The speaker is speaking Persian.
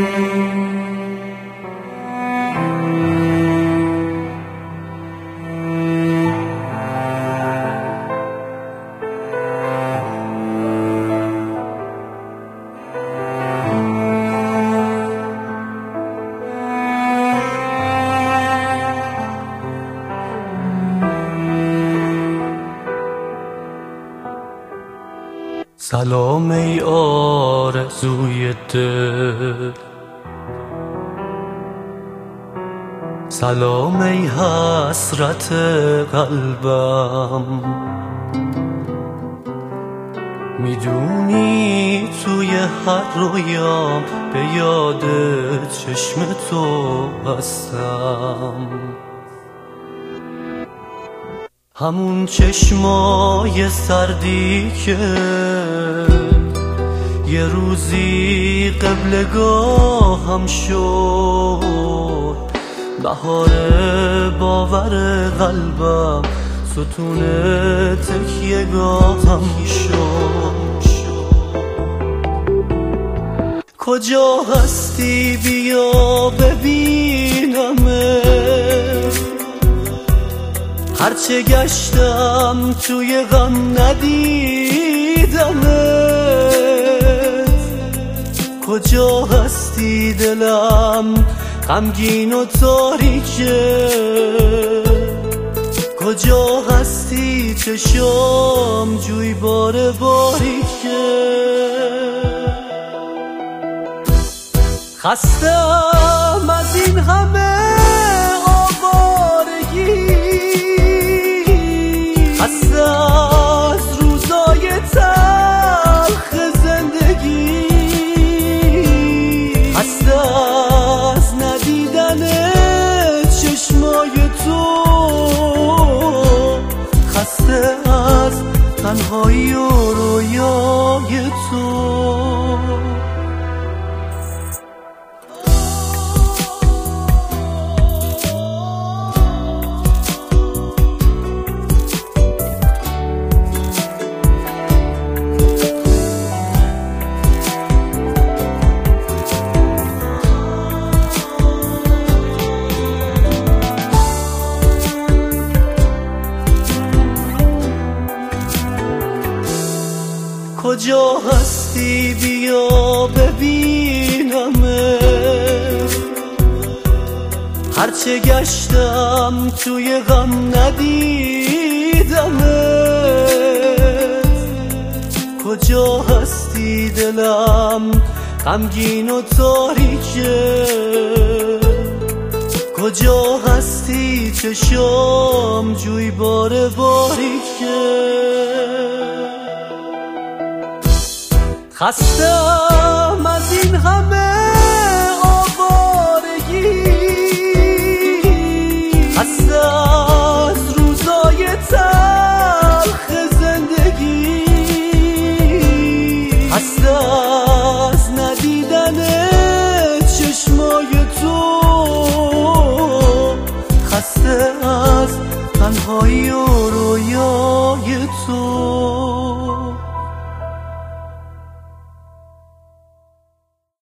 سلام ای آرزوی دل، سلام ای حسرت قلبم. میدونی توی هر رویام به یاد چشم تو هستم، همون چشمای سردی که یه روزی قبلگاهم شد، بهار باور قلبم، ستون تکیه‌گاهم شد. کجا هستی بیا ببینمت، هرچه گشتم توی غم ندیدمت. کجا هستی دلم غمگین و تاریکه، کجا هستی چشام جویبار باریکه. خستم از این همه آوارگی، خسته از روزای تلخ زندگی، خسته از ندیدن چشمای تو، خسته از تنهایی و رویای تو. کجا هستی بیا ببینمت، هرچه گشتم توی غم ندیدمت. کجا هستی دلم غمگین و تاریکه، کجا هستی چشام جویبار باریکه. خستم از این همه آوارگی، خسته از روزای تلخ زندگی، خسته از ندیدن چشمای تو، خسته از تنهایی و